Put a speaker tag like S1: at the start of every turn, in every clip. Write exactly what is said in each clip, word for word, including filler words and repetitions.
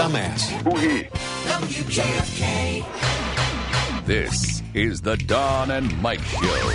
S1: dumbass.
S2: W J F K.
S3: This is the Don and Mike Show.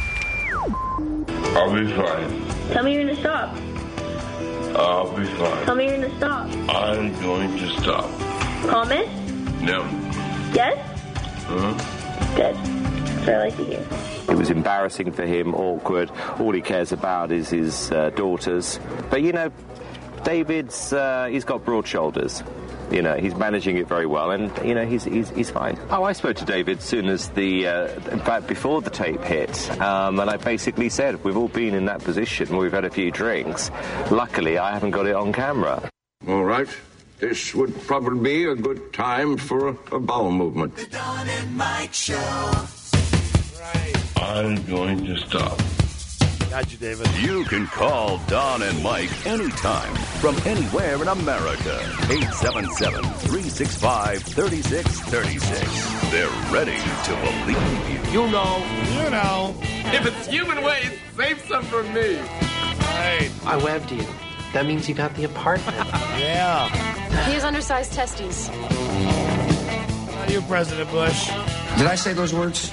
S4: I'll be fine.
S5: Tell me you're going to stop.
S4: I'll be fine.
S5: Tell me you're going to stop.
S4: I'm going to stop.
S5: Promise?
S4: No.
S5: Yes?
S4: Huh?
S5: Good. That's what I like to hear.
S6: It was embarrassing for him, awkward. All he cares about is his uh, daughters. But, you know, David's, uh, he's got broad shoulders. You know, he's managing it very well, and, you know, he's he's, he's fine. Oh, I spoke to David as soon as the, uh, in fact, before the tape hit, um, and I basically said, we've all been in that position where we've had a few drinks. Luckily, I haven't got it on camera.
S4: All right. This would probably be a good time for a, a bowel movement.
S2: The Don and Mike Show.
S7: Right.
S4: I'm going to stop.
S7: Got you, David.
S3: You can call Don and Mike anytime from anywhere in America. eight seven seven, three six five, three six three six. They're ready to believe you.
S7: You know. You know.
S8: If it's human waste, save some for me.
S7: Right.
S1: I webbed you. That means you got the apartment.
S7: Yeah.
S9: He has undersized testes.
S7: How are you, President Bush?
S10: Did I say those words?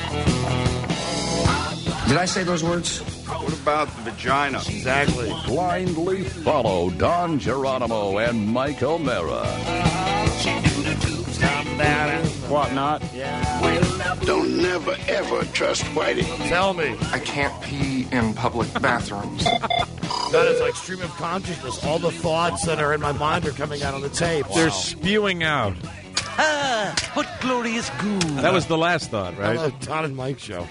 S10: Did I say those words?
S8: What about the vagina?
S7: Exactly.
S3: Blindly follow Don Geronimo and Mike O'Mara.
S7: What not? Yeah.
S8: Don't never, ever trust Whitey.
S7: Tell me.
S10: I can't pee in public bathrooms.
S7: That is like stream of consciousness. All the thoughts that are in my mind are coming out on the tape.
S11: They're spewing out.
S2: Ah, what glorious goo.
S11: That was the last thought, right?
S7: Hello, Don and Mike Show.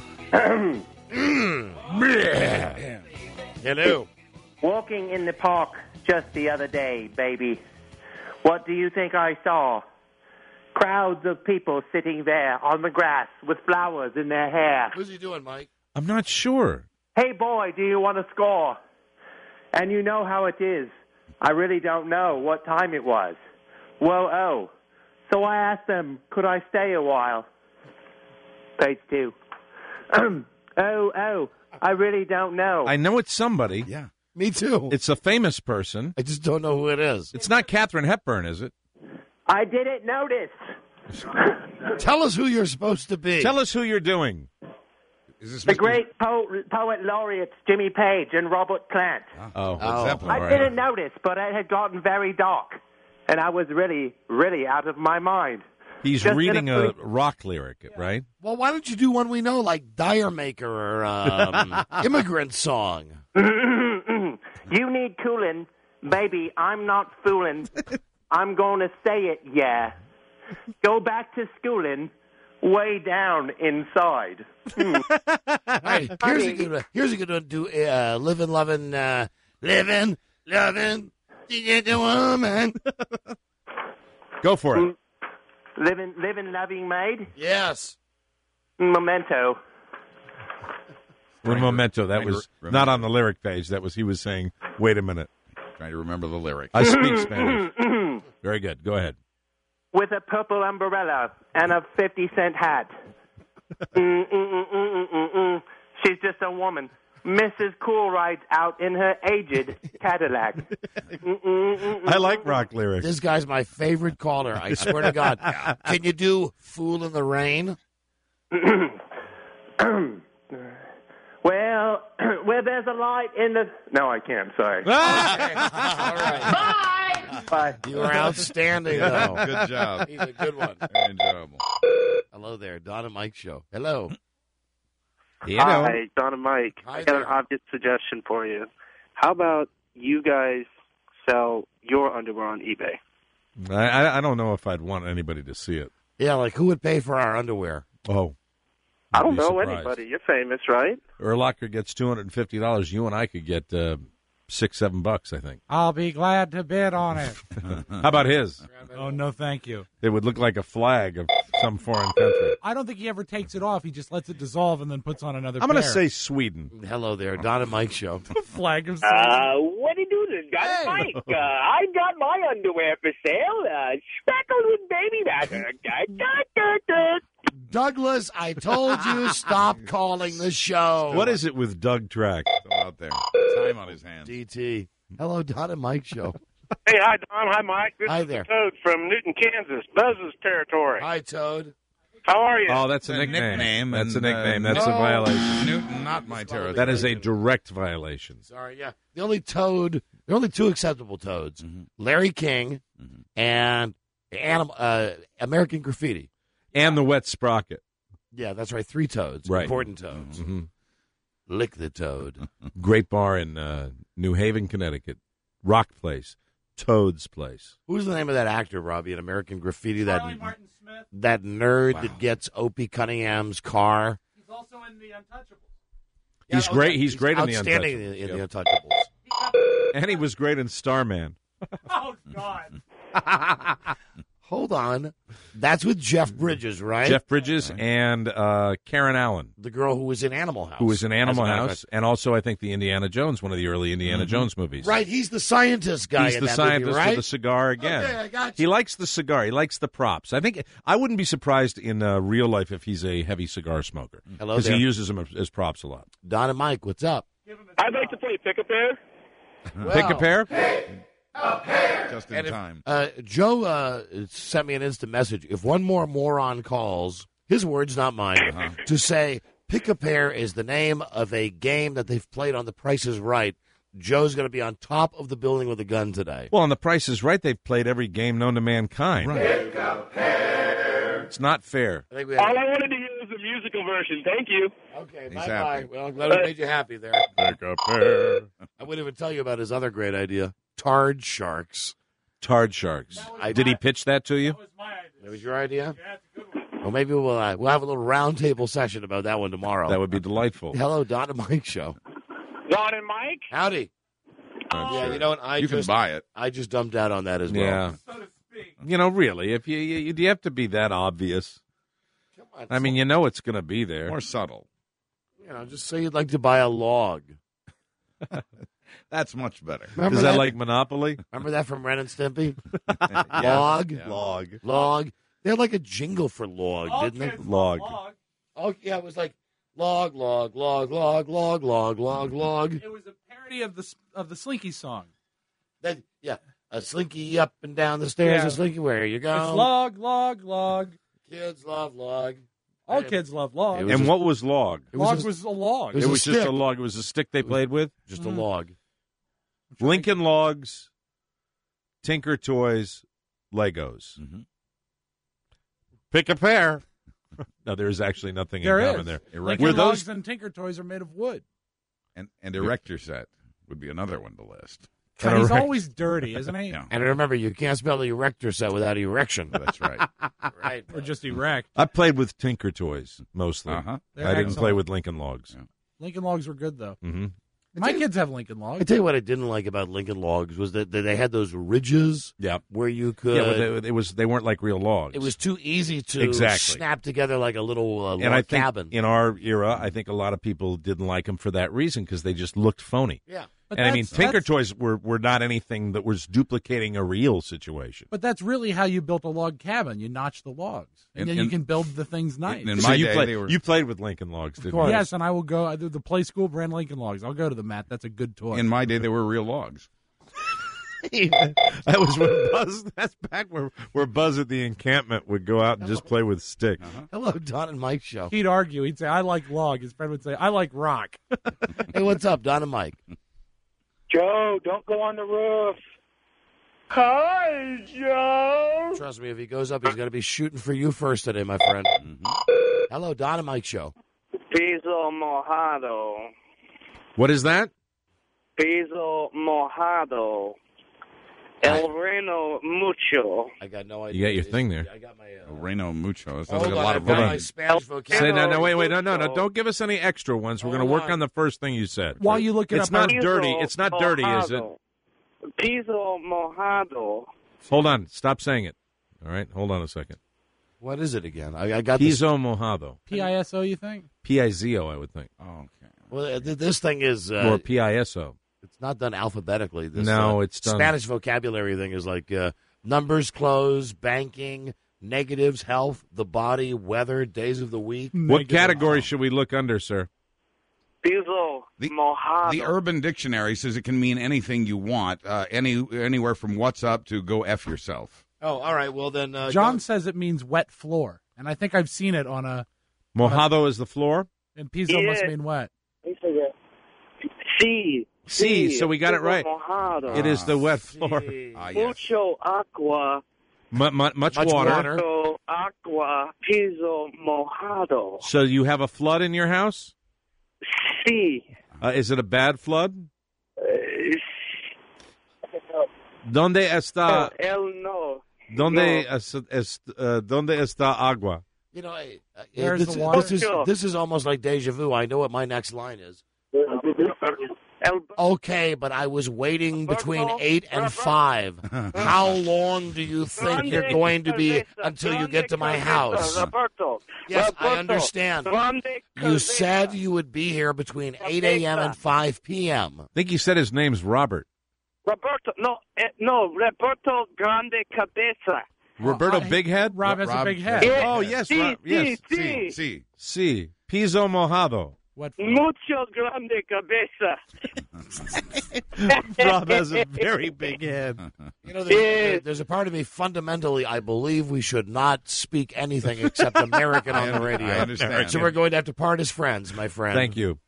S7: Hello.
S12: Walking in the park just the other day, baby. What do you think I saw? Crowds of people sitting there on the grass with flowers in their hair.
S7: What's he doing, Mike?
S11: I'm not sure.
S12: Hey, boy, do you want to score? And you know how it is. I really don't know what time it was. Well, oh. So I asked them, could I stay a while? Page two. oh, oh, I really don't know.
S11: I know it's somebody.
S7: Yeah. Me too.
S11: It's a famous person.
S7: I just don't know who it is.
S11: It's not Katharine Hepburn, is it?
S12: I didn't notice.
S7: Tell us who you're supposed to be.
S11: Tell us who you're doing.
S7: Is this
S12: The
S7: Mister
S12: great po- poet laureates Jimmy Page and Robert Plant.
S11: Oh,
S7: Oh.
S12: I
S11: right.
S12: didn't notice, but it had gotten very dark, and I was really, really out of my mind.
S11: He's
S12: Just
S11: reading
S12: in
S11: a
S12: a-
S11: rock lyric, right?
S7: Well, why don't you do one we know, like Dire Maker or um, Immigrant Song?
S12: You need coolin', baby. I'm not foolin'. I'm going to say it, yeah. Go back to schoolin', way down inside. Hmm.
S7: Hey, here's a good one. Here's a good one. Do uh, living, loving, uh, living, loving, you get the woman.
S11: Go for it.
S12: Living, living, loving maid.
S7: Yes.
S12: Memento.
S11: One memento. That
S8: trying to
S11: was
S8: re-
S11: not on the lyric page. That was he was saying, wait a minute.
S8: Trying to remember the lyric.
S11: I speak Spanish. Very good. Go ahead.
S12: With a purple umbrella and a fifty cent hat. Mm, mm, mm, mm, mm, mm. She's just a woman. Missus Cool rides out in her aged Cadillac. Mm, mm, mm, mm,
S11: I like rock lyrics.
S7: This guy's my favorite caller. I swear to God. Can you do Fool in the Rain?
S12: Well, where there's a light in the... No, I can't. Sorry.
S7: All right.
S12: Bye. Bye.
S7: You were outstanding, though.
S8: Good job.
S7: He's a good one.
S8: Very enjoyable.
S7: Hello there, Don and Mike Show. Hello.
S11: You know.
S13: Hi, Don and Mike.
S7: Hi
S13: I got an
S7: there.
S13: obvious suggestion for you. How about you guys sell your underwear on eBay?
S11: I, I I don't know if I'd want anybody to see it.
S7: Yeah, like who would pay for our underwear?
S11: Oh.
S13: I don't
S11: I'd be
S13: know
S11: surprised.
S13: anybody. You're famous, right?
S11: Urlacher gets two hundred fifty dollars. You and I could get uh, six, seven bucks, I think.
S14: I'll be glad to bid on it.
S11: How about his?
S14: Oh, no, thank you.
S11: It would look like a flag of some foreign country.
S14: I don't think he ever takes it off. He just lets it dissolve and then puts on another
S11: I'm going to
S14: pair.
S11: say Sweden.
S7: Hello there, Don and Mike Show.
S14: Flag of
S15: Uh, what do you do this, guy? Mike, uh, I got my underwear for sale. Uh, speckled with baby matter.
S7: Douglas, I told you stop calling the show.
S11: What is it with Doug Track?
S8: Still out there. Time on his hands.
S7: D T. Hello, Don and Mike Show.
S16: Hey, hi, Don. Hi, Mike. This
S7: Hi
S16: is
S7: there.
S16: Toad from Newton, Kansas. Buzz's territory.
S7: Hi, Toad.
S16: How are you?
S11: Oh, that's a
S8: It's a
S11: nickname.
S8: nickname,
S11: That's a
S8: and, uh,
S11: nickname. That's a
S7: no.
S11: violation.
S8: Newton, not my territory.
S11: That is a direct violation.
S7: Sorry, yeah. The only Toad, there are only two acceptable Toads:
S8: Mm-hmm.
S7: Larry King and Anim, uh, American Graffiti.
S11: And the wet sprocket.
S7: Yeah, that's right. Three Toads.
S11: Right.
S7: Important Toads.
S11: Mm-hmm.
S7: Lick the Toad.
S11: Great bar in uh, New Haven, Connecticut. Rock Place. Toad's Place.
S7: Who's the name of that actor, Robbie, in American Graffiti? That
S14: Charlie Martin Smith.
S7: that nerd
S11: Wow.
S7: that gets Opie Cunningham's car.
S14: He's also in The Untouchables.
S11: He's
S7: Yeah,
S11: great.
S7: okay.
S11: He's great in the
S7: outstanding
S11: Untouchables.
S7: in, in
S11: Yep.
S7: the Untouchables.
S11: And he was great in Starman.
S14: Oh, God.
S7: Hold on, that's with Jeff Bridges, right?
S11: Jeff Bridges and uh, Karen Allen,
S7: the girl who was in Animal House,
S11: who was in Animal
S7: As a matter of
S11: House,
S7: fact.
S11: and also I think the Indiana Jones, one of the early Indiana
S8: Mm-hmm.
S11: Jones movies.
S7: Right, he's the scientist guy.
S11: He's
S7: in
S11: the
S7: that
S11: scientist
S7: movie, right?
S11: with the cigar again.
S7: Okay, I got you.
S11: He likes the cigar. He likes the props. I think I wouldn't be surprised in uh, real life if he's a heavy cigar smoker.
S7: Hello
S11: because he
S7: there.
S11: uses them as, as props a lot.
S7: Don and Mike, what's up?
S16: I'd like to play Pick-a-Pear.
S11: Pick a pair.
S8: Just in
S7: And if,
S8: time.
S7: uh, Joe uh, sent me an instant message. If one more moron calls, his words, not mine,
S8: Uh-huh.
S7: to say Pick a Pair is the name of a game that they've played on The Price is Right, Joe's going to be on top of the building with a gun today.
S11: Well, on The Price is Right, they've played every game known to mankind.
S8: Right.
S11: It's not fair.
S7: I think we
S16: All
S7: have,
S16: I wanted to hear was the musical version. Thank you.
S7: okay,
S8: He's
S7: bye-bye.
S8: happy.
S7: Well, I'm glad we made you happy there.
S11: Pick a pair.
S7: I wouldn't even tell you about his other great idea, Tard Sharks.
S11: Tard Sharks.
S7: I-
S11: Did he pitch that to you?
S14: That was my idea.
S7: That was your idea?
S14: Yeah, it's a good one.
S7: Well, maybe we'll uh, we'll have a little roundtable session about that one tomorrow.
S11: That would be delightful.
S7: Hello, Don and Mike show.
S16: Don and Mike?
S7: Howdy.
S8: I'm
S7: Yeah,
S8: sure.
S7: you know what? I
S8: you
S7: just
S8: can buy it.
S7: I just dumped out on that as well.
S11: Yeah.
S14: So to speak.
S11: You know, really, if you, you do you have to be that obvious?
S7: Come on,
S11: I mean, you know it's going to be there.
S8: More subtle.
S7: you know, just say you'd like to buy a log.
S8: That's much better.
S7: Remember
S11: Is that
S7: that?
S11: like Monopoly?
S7: Remember that from Ren and Stimpy?
S8: Yeah.
S7: Log,
S8: Yeah.
S11: Log.
S7: log. They had like a jingle for log,
S14: All
S7: didn't they?
S14: kids
S11: Log.
S14: love log.
S7: Oh yeah, it was like log, log, log, log, log, log, log, log.
S14: It was a parody of the s- of the Slinky song.
S7: Then yeah, a slinky up and down the stairs.
S14: Yeah.
S7: A slinky, where you go?
S14: It's log, log, log.
S7: Kids love log.
S14: All
S7: And-
S14: kids love log.
S7: It was
S11: And
S7: a-
S11: what was log?
S7: It was
S14: log
S7: a-
S14: was a log.
S7: it was
S11: It
S7: a
S11: was just
S7: stick.
S11: a log. It was a stick they played with.
S7: Just
S14: Mm.
S7: a log.
S11: Lincoln Logs, Tinker Toys, Legos.
S8: Mhm.
S11: Pick a pair. No, there is actually nothing
S14: There
S11: in
S14: is.
S11: common there.
S8: Erect-
S14: Lincoln
S11: Were those-
S14: logs and Tinker Toys are made of wood.
S8: And, and erector set would be another one to list.
S14: God, he's
S11: Erect-
S14: always dirty, isn't he?
S8: Yeah,
S7: And remember, you can't spell the erector set without erection.
S8: that's right.
S7: Right.
S14: Or just erect.
S11: I played with Tinker Toys mostly.
S8: Uh-huh.
S14: They're
S11: I didn't
S14: excellent.
S11: play with Lincoln Logs.
S8: Yeah.
S14: Lincoln logs were good though.
S11: Mm-hmm.
S14: My kids have Lincoln
S7: I
S14: logs.
S7: tell you what I didn't like about Lincoln Logs was that that they had those ridges
S11: Yeah.
S7: where you could.
S11: Yeah, but they, it was they weren't like real logs.
S7: it was too easy to
S11: Exactly.
S7: snap together like a little uh,
S11: and
S7: log
S11: I think
S7: cabin.
S11: in our era, I think a lot of people didn't like them for that reason because they just looked phony.
S7: Yeah.
S14: But
S11: and I mean,
S14: that's-
S11: Tinker
S14: that's-
S11: Toys were, were not anything that was duplicating a real situation.
S14: But that's really how you built a log cabin. You notch the logs, and,
S8: And-
S14: then you
S8: and-
S14: can build the things nice.
S8: in
S11: So
S8: my
S11: you
S8: day,
S11: played,
S8: they were-
S11: you played with Lincoln Logs, didn't you?
S14: Yes, and I will go. I do the Play School brand Lincoln logs. I'll go to the mat. That's a good toy.
S8: In my day, they were real logs.
S11: That was when Buzz. That's back where, where Buzz at the encampment would go out and just play with sticks.
S7: Hello, Don and Mike show.
S14: He'd argue. He'd say, "I like log." His friend would say, "I like rock."
S7: Hey, what's up, Don and Mike?
S15: Joe, don't go on the roof. Hi, Joe.
S7: Trust me, if he goes up, he's going to be shooting for you first today, my friend. Hello, Don and Mike show.
S15: Piso mojado.
S11: What is that?
S15: Piso mojado. El Reno mucho.
S7: I got no
S11: You got your thing there.
S7: I got my. Uh,
S8: Reno mucho. That sounds
S7: hold
S8: like a
S7: on,
S8: lot
S7: I've
S8: of
S7: got
S8: rain.
S7: my Spanish
S11: Say
S7: vocabulary.
S11: no, no, wait, wait, no, no, no! Don't give us any extra ones. We're going to
S7: Hold
S11: work
S7: on.
S11: on the first thing you said.
S14: While you look it
S11: it's
S14: up,
S11: not
S14: I-
S11: dirty. It's not dirty, is it?
S15: Piso mojado.
S11: Hold on. Stop saying it. All right. Hold on a second.
S7: What is it again? I, I got this.
S11: Piso mojado.
S14: P I S O. You think?
S11: P I Z O, I would think.
S8: Oh, okay.
S7: Well, uh, th- this thing is. Uh,
S11: Or P I S O.
S7: It's not done alphabetically. This,
S11: No,
S7: uh,
S11: it's done-
S7: Spanish vocabulary thing is like uh, numbers, clothes, banking, negatives, health, the body, weather, days of the week.
S11: What category should we look under, sir?
S13: Piso
S8: The,
S13: mojado.
S8: the Urban Dictionary says it can mean anything you want, uh, any anywhere from what's up to go F yourself.
S7: Oh, all right. Well, then. Uh,
S14: John
S7: go-
S14: says it means wet floor, and I think I've seen it on a.
S11: Mojado is the floor?
S14: And piso
S13: Yeah.
S14: must mean wet.
S13: Sí.
S11: See, so we got it
S13: Piso
S11: right.
S13: mojado.
S11: It is the wet floor.
S8: Ah, yes.
S13: Mucho agua.
S11: Mu- mu- much,
S7: Much
S11: water.
S7: water.
S13: Mucho agua. Piso mojado.
S11: So you have a flood in your house?
S13: Sí.
S11: Uh, is it a bad flood?
S13: Uh,
S11: ¿Dónde está,
S13: el no.
S11: dónde, es, es, uh, ¿dónde está agua?
S7: You know, I- I-
S14: Where's
S7: this,
S14: the
S7: is-
S14: water?
S7: this is this is almost like deja vu. I know what my next line is.
S13: El,
S7: Okay, but I was waiting between eight and five. How long do you think you're going to be until you get to my house?
S13: Roberto.
S7: Yes, I
S13: Roberto.
S7: understand.
S13: Grande
S7: You
S13: cabeza.
S7: said you would be here between eight a.m. and five p.m.
S11: I think you said his name's Robert.
S13: Roberto. No, eh, no. Roberto Grande Cabeza.
S11: Roberto
S14: I-
S11: Big Head?
S14: Rob has a big head.
S13: Yeah.
S11: Oh, yes.
S13: Sí,
S11: Rob, yes.
S13: sí, sí.
S8: See,
S11: Sí. Piso mojado.
S14: Wet floor.
S13: Mucho grande cabeza.
S11: Rob has a very big head.
S7: You know, there's, there- there's a part of me fundamentally, I believe we should not speak anything except American on the radio.
S8: I understand.
S7: So we're going to have to part as friends, my friend.
S11: Thank you.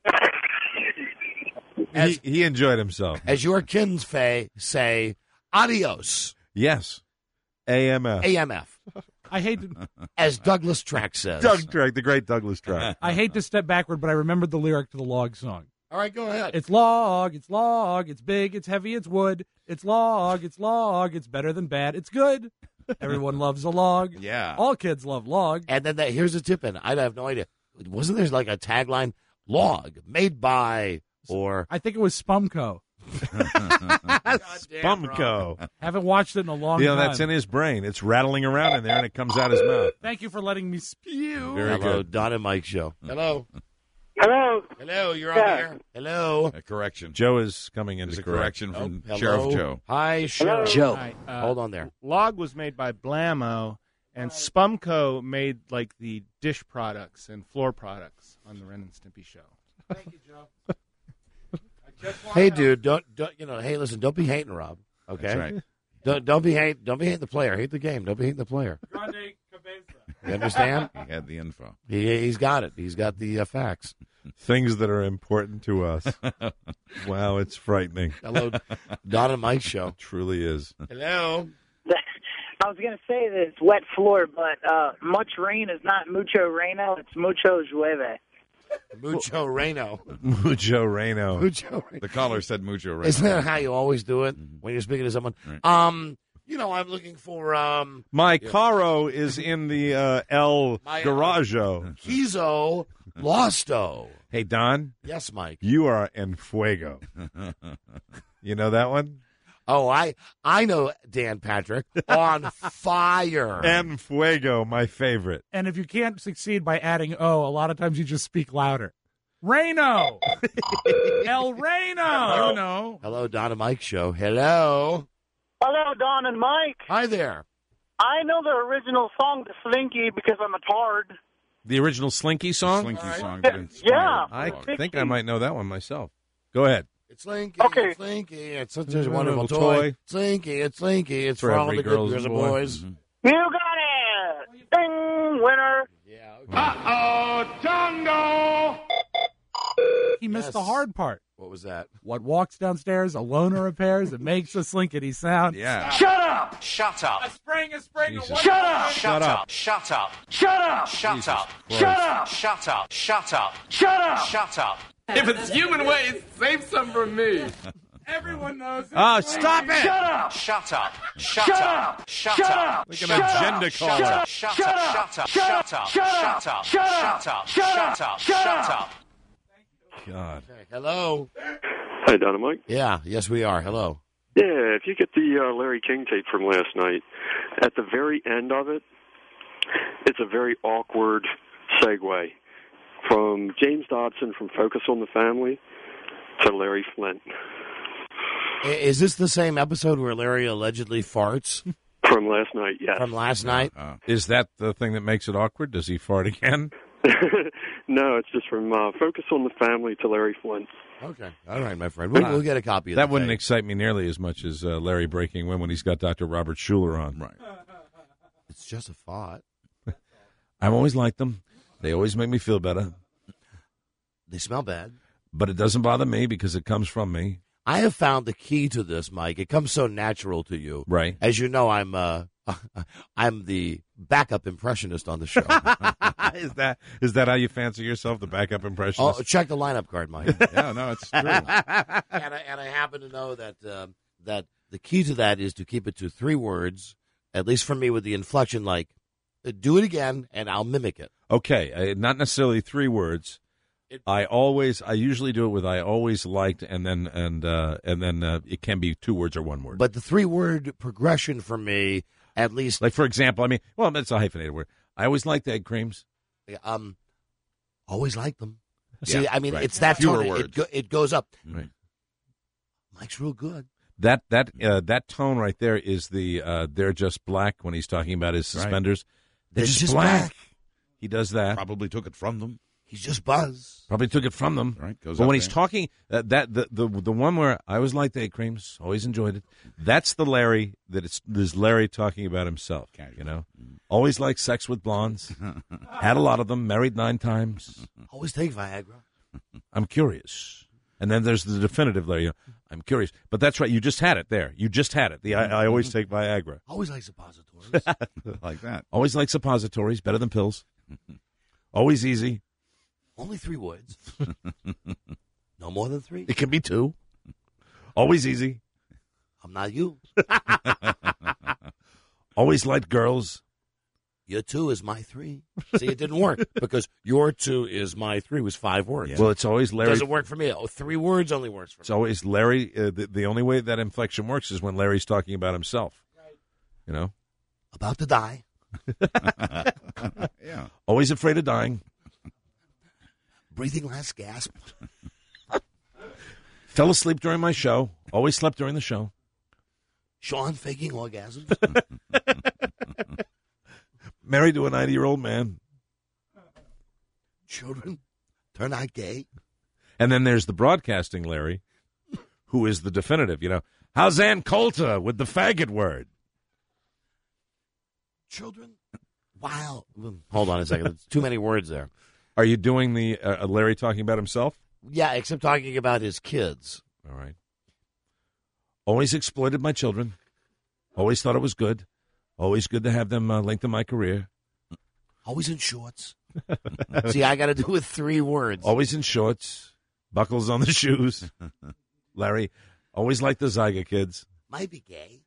S7: As,
S11: He, he enjoyed himself.
S7: as your kinsfay say, adios,
S11: Yes. A M F.
S7: A M F,
S14: I hate to,
S7: as Douglas Track says.
S11: Doug Track, the great Douglas Track.
S14: I hate to step backward, but I remembered the lyric to the log song.
S7: All right, go ahead.
S14: It's log, it's log, it's big, it's heavy, it's wood. It's log, it's log, it's better than bad, it's good. Everyone loves a log.
S8: Yeah.
S14: All kids love log.
S7: And then that, here's a tip in. I have no idea. Wasn't there like a tagline? Log, made by, or...
S14: I think it was Spumco.
S11: Spumco.
S14: Haven't watched it in a long
S11: You know,
S14: time.
S11: that's in his brain. It's rattling around in there, and it comes out his mouth.
S14: Thank you for letting me spew.
S11: Very
S7: Hello,
S11: good.
S7: Don and Mike show. Hello.
S13: Hello.
S7: Hello, you're
S13: Yeah.
S7: on the air. Hello.
S8: a correction.
S11: Joe is coming in
S8: There's
S11: to
S8: a
S11: correct.
S8: correction from
S7: Oh, hello.
S8: Sheriff Joe.
S7: Hi, Sheriff.
S17: Joe.
S18: Hi, uh,
S7: Hold on there.
S18: Log was made by Blammo, and Spumco made like the dish products and floor products on the Ren and Stimpy show.
S14: Thank you, Joe.
S7: Hey, dude, don't, don't you know? Hey, listen, don't be hating Rob. Okay,
S8: That's right.
S7: don't don't be hate don't be hating the player. Hate the game. Don't be hating the player.
S14: Grande cabeza.
S7: You understand?
S8: He had the info.
S7: he he's got it. He's got the uh, facts.
S11: Things that are important to us. Wow, it's frightening.
S7: Hello, Don and Mike show.
S11: Truly is.
S7: Hello.
S17: I was going to say that it's wet floor, but uh, much rain is not mucho reno. It's mucho llueve.
S7: Mucho Reno.
S11: Mucho Reno.
S7: Mucho.
S8: The caller said mucho right
S7: Isn't that how you always do it when you're speaking to someone?
S8: Right.
S7: Um, you know, I'm looking for um
S11: My
S7: Yeah.
S11: caro is in the uh, El
S7: My, uh,
S11: Garajo.
S7: Kizo Losto.
S11: Hey, Don,
S7: Yes, Mike.
S11: you are en fuego. You know that one?
S7: Oh, I I know Dan Patrick on fire.
S11: En fuego, my favorite.
S14: And if you can't succeed by adding O, a lot of times you just speak louder. Reno! El Reno!
S18: You know.
S7: Hello, Don and Mike show. Hello.
S17: Hello, Don and Mike.
S7: Hi there.
S17: I know the original song, The Slinky, because I'm a tard.
S11: The original Slinky song?
S8: Slinky song.
S17: Yeah,
S8: that inspired
S17: yeah.
S11: I
S8: Log.
S11: think I might know that one myself. Go ahead.
S7: It's Slinky.
S17: Okay.
S7: It's Slinky. It's such
S11: It's
S7: a
S11: a
S7: wonderful
S11: wonderful
S7: toy.
S11: toy.
S7: Slinky. It's Slinky. It's
S11: For
S7: for, all
S11: every
S7: the good
S11: girls
S7: girls
S11: and
S7: and
S11: boy.
S7: boys.
S8: Mhm.
S17: You got it! Ding! Winner!
S16: Uh-oh, Django!
S14: He missed
S7: Yes.
S14: the hard part.
S7: What was that?
S14: What walks downstairs, a loner repairs, it makes a slinkety sound.
S8: Yeah.
S17: Shut up!
S2: Shut up.
S14: A spring, a spring,
S11: Jesus.
S14: a what?
S17: Shut up!
S2: Shut up. Shut up.
S17: Shut up!
S2: Shut
S11: Jesus
S2: up.
S11: Christ.
S17: Shut up!
S2: Shut up. Shut up.
S17: Shut up!
S2: Shut up.
S16: If it's human waste, save some for me.
S14: Everyone knows it.
S11: Oh, stop it!
S17: Shut up!
S2: Shut up. Shut
S17: Shut
S2: up.
S17: up!
S2: Shut
S17: Shut
S2: up.
S17: up!
S11: Like an
S17: Shut
S11: agenda
S17: up!
S11: caller.
S17: Shut up!
S2: Shut
S17: Shut
S2: up.
S17: up!
S2: Shut up.
S17: Shut
S2: Shut
S17: up!
S2: up.
S17: Shut
S2: Shut
S17: up!
S2: up.
S17: Shut
S2: Shut
S17: up!
S2: up.
S17: Shut
S2: Shut
S17: up!
S2: up.
S17: Shut
S2: Shut
S17: up!
S2: up.
S11: God.
S7: Hello.
S19: Hi, Don and Mike.
S7: Yeah. Yes, we are. Hello.
S19: Yeah, if you get the uh, Larry King tape from last night, at the very end of it, it's a very awkward segue from James Dodson from Focus on the Family to Larry Flint.
S7: I- Is this the same episode where Larry allegedly farts
S19: From last night, yes.
S7: from last night?
S8: Uh,
S11: Is that the thing that makes it awkward? Does he fart again?
S19: No, it's just from uh, Focus on the Family to Larry Flint.
S7: Okay. All right, my friend. We'll, we'll get a copy of
S11: that.
S7: That
S11: Wouldn't
S7: tape.
S11: excite me nearly as much as uh, Larry breaking wind when he's got Doctor Robert Schuller on.
S8: Right.
S7: It's just a thought.
S11: I've always liked them. They always make me feel better.
S7: They smell bad.
S11: But it doesn't bother me because it comes from me.
S7: I have found the key to this, Mike. It comes so natural to you.
S11: Right.
S7: As you know, I'm uh, I'm the backup impressionist on the show.
S11: is that is that how you fancy yourself, the backup impressionist?
S7: Oh, check the lineup card, Mike.
S8: Yeah, no, it's true.
S7: and, I, and I happen to know that um, that the key to that is to keep it to three words, at least for me, with the inflection like, do it again, and I'll mimic it.
S11: Okay, uh, not necessarily three words.
S7: It,
S11: I always, I usually do it with "I always liked," and then and uh, and then uh, it can be two words or one word.
S7: But the three-word progression for me, at least,
S11: like for example, I mean, well, it's a hyphenated word. I always liked egg creams.
S7: Um, always liked them.
S11: Yeah,
S7: See, I mean,
S11: right.
S7: it's that
S8: Fewer
S7: tone. It,
S8: words.
S7: it, go, it goes up.
S11: Right.
S7: Mike's real good.
S11: That that uh, that tone right there is the uh, they're just black when he's talking about his suspenders.
S7: Right.
S11: They're,
S7: They're
S11: just,
S7: just
S11: black.
S7: black.
S11: He does that.
S8: Probably took it from them.
S7: He's just Buzz.
S11: Probably took it from them.
S8: Right, goes
S11: but
S8: up
S11: when he's
S8: there.
S11: talking, uh, that the, the the one where I always liked egg creams, always enjoyed it. That's the Larry that it's there's Larry talking about himself.
S8: Casual.
S11: You know, always liked sex with blondes. Had a lot of them. Married nine times.
S7: Always take Viagra.
S11: I'm curious. And then there's the definitive Larry. You know, I'm curious. But that's right. You just had it there. You just had it. The I, I always take Viagra.
S7: Always like suppositories.
S8: Like that.
S11: Always like suppositories. Better than pills. Always easy.
S7: Only three words. No more than three.
S11: It can be two. Always easy.
S7: I'm not you.
S11: Always liked girls.
S7: Your two is my three. See, it didn't work because your two is my three was five words.
S11: Well, it's always Larry.
S7: Doesn't work for me. Oh, three words only works for
S11: It's
S7: me.
S11: always Larry. Uh, the, the only way that inflection works is when Larry's talking about himself. Right. You know?
S7: About to die.
S8: Yeah.
S11: Always afraid of dying.
S7: Breathing last gasp.
S11: Fell asleep during my show. Always slept during the show.
S7: Sean faking orgasms.
S11: Married to a ninety-year-old man.
S7: Children turn out gay.
S11: And then there's the broadcasting Larry, who is the definitive, you know. How's Ann Coulter with the faggot word?
S7: Children. Wow. Hold on a second. There's too many words there.
S11: Are you doing the uh, Larry talking about himself?
S7: Yeah, except talking about his kids.
S11: All right. Always exploited my children. Always thought it was good. Always good to have them uh, lengthen my career.
S7: Always in shorts. See, I got to do with three words.
S11: Always in shorts. Buckles on the shoes. Larry, always liked the Zyga kids.
S7: Might be gay.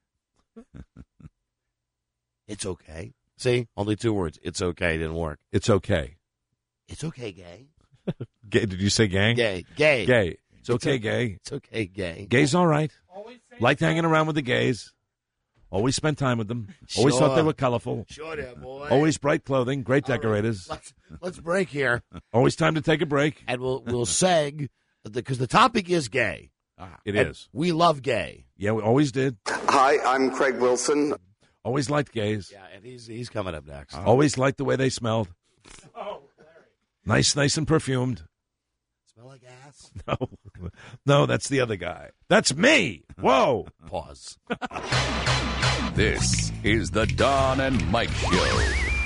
S7: It's okay. See, only two words. It's okay. Didn't work.
S11: It's okay.
S7: It's okay, gay.
S11: Gay. Did you say gang?
S7: Gay. Gay.
S11: Gay. It's okay,
S7: o-
S11: gay.
S7: It's okay, gay.
S11: Gay's all right. Liked hanging around with the gays. Always spent time with them. Always
S7: Sure.
S11: thought they were colorful.
S7: Sure there, boy.
S11: Always bright clothing. Great decorators.
S7: Let's, let's break here.
S11: Always time to take a break.
S7: And we'll we'll seg, because the topic is gay.
S11: It
S7: And
S11: is.
S7: We love gay.
S11: Yeah, we always did.
S20: Hi, I'm Craig Wilson.
S11: Always liked gays.
S7: Yeah, and he's he's coming up next.
S11: Always liked the way they smelled. Nice, nice and perfumed.
S7: Smell like ass?
S11: No, no, that's the other guy. That's me. Whoa.
S7: Pause.
S3: This is the Don and Mike Show.